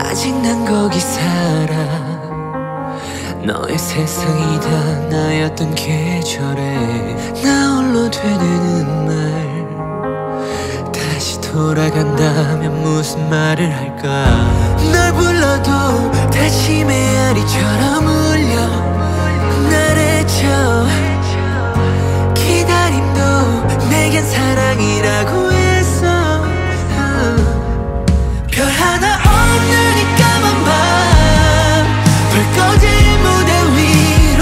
아직 난 거기 살아. 너의 세상이 다 나였던 계절에 나 홀로 되는 말. 다시 돌아간다면 무슨 말을 할까. 널 불러도 다시 메아리처럼 울려 날 헤쳐. 기다림도 내겐 사랑이라고 했어. 별 하나 없는 이 까만 밤, 불 꺼진 무대 위로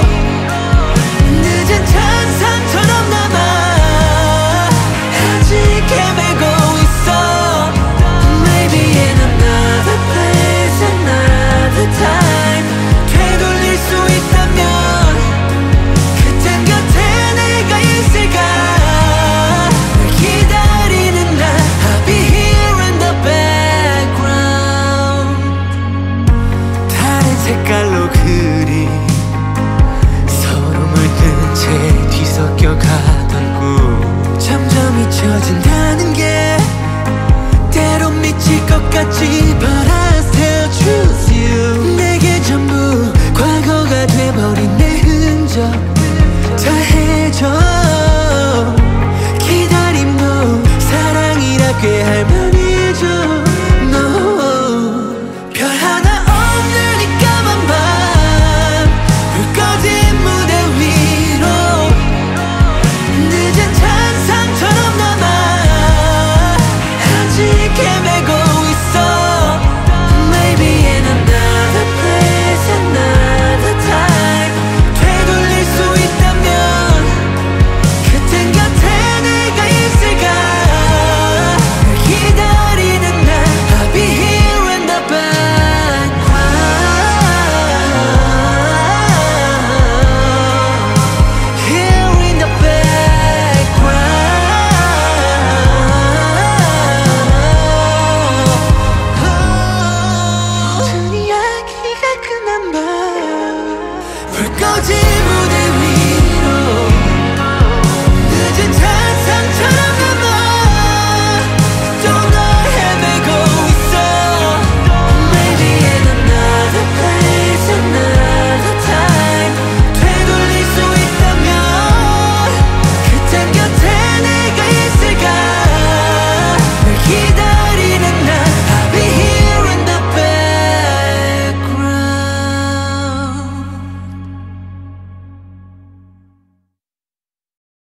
늦은 찬상처럼 남아 아직 헤매고 있어. Maybe in another place, another time 되돌릴 수 있다면 그땐 곁에 내가 있을까. 널 기다리는 날 I'll be here in the background. 다른 색깔로 그린 서로 물든 채 뒤섞여 가던 꿈 점점 잊혀진다는 게 때론 미칠 것 같지. But I still choose you. 내게 전부 과거가 돼버린 내 흔적 더해줘. 기다림도 사랑이라 꽤 할만해.